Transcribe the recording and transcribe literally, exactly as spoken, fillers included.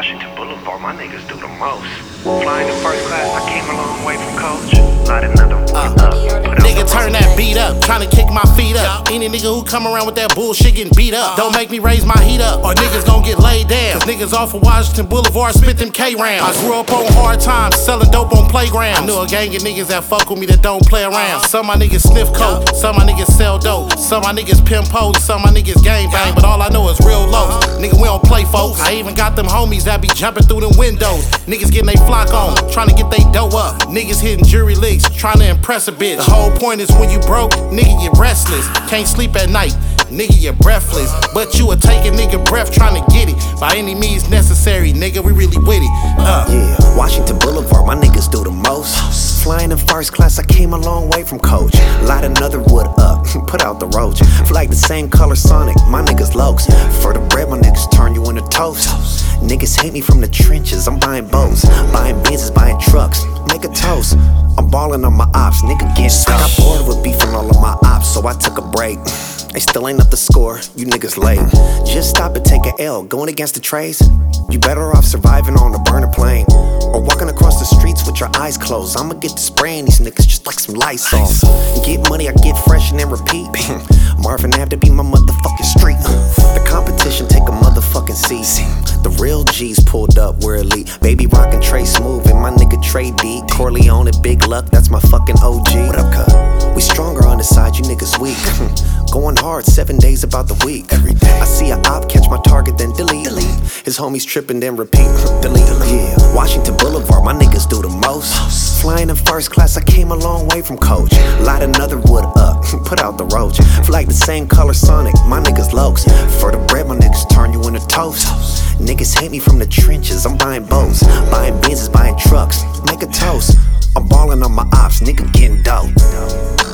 Washington Boulevard, my niggas do the most. Flying in first class, I came a long way from coach. Light another one up. Nigga turn that beat up, tryna kick my feet up. Any nigga who come around with that bullshit getting beat up. Don't make me raise my heat up, or niggas gon' get laid down. Cause niggas off of Washington Boulevard spit them K rounds. I grew up on hard times, selling dope on playgrounds. I knew a gang of niggas that fuck with me that don't play around. Some of my niggas sniff coke, some of my niggas sell dope. Some of my niggas pimp hoes, some of my niggas gang bang. But all I know is real low. Nigga, we don't play folks. I even got them homies that be jumping through them windows. Niggas getting they flock on, tryna get they dough up. Niggas hitting jury licks, tryna impress a bitch. The whole point is when you broke, nigga, you restless. Can't sleep at night, nigga, you breathless. But you a take a nigga breath tryna get it. By any means necessary, nigga, we really with it. Uh. Yeah, Washington Boulevard, my niggas do the most. Flying in first class, I came a long way from coach. Light another wood up, put out the roach. Flag the same color Sonic, my niggas lokes. For the bread, my niggas turn you into toast. Niggas hate me from the trenches, I'm buying boats. Buying Benzes, buying trucks, make a toast. I'm ballin' on my ops, nigga get sick. I got bored with beefing all of my ops, so I took a break. They still ain't up the score, you niggas late. Just stop and take a L, going against the trays. You better off surviving on a burner plane, or walking across the streets with your eyes closed. I'ma get to spraying these niggas just like some Lysol. Get money, I get fresh and then repeat. Marvin have to be my motherfucking street. The competition take a motherfucking seat. The real G's pulled up, we're elite. Baby rockin' Trey Smooth and my nigga Trey D. Corleone and Big Luck, that's my fucking O G. What up, cut? We stronger on the side, you niggas weak. Going hard seven days about the week. Every day I see a op, catch my target, then delete. delete. His homies tripping, then repeat. delete. Yeah, Washington Boulevard, my niggas do the most. Flying in first class, I came a long way from coach. Light another wood up, put out the roach. Flag the same color Sonic, my niggas lokes. For the bread, my niggas turn you into toast. Niggas hate me from the trenches, I'm buying boats. Buying Benzes, buying trucks, make a toast. I'm ballin' on my ops, nigga getting dope.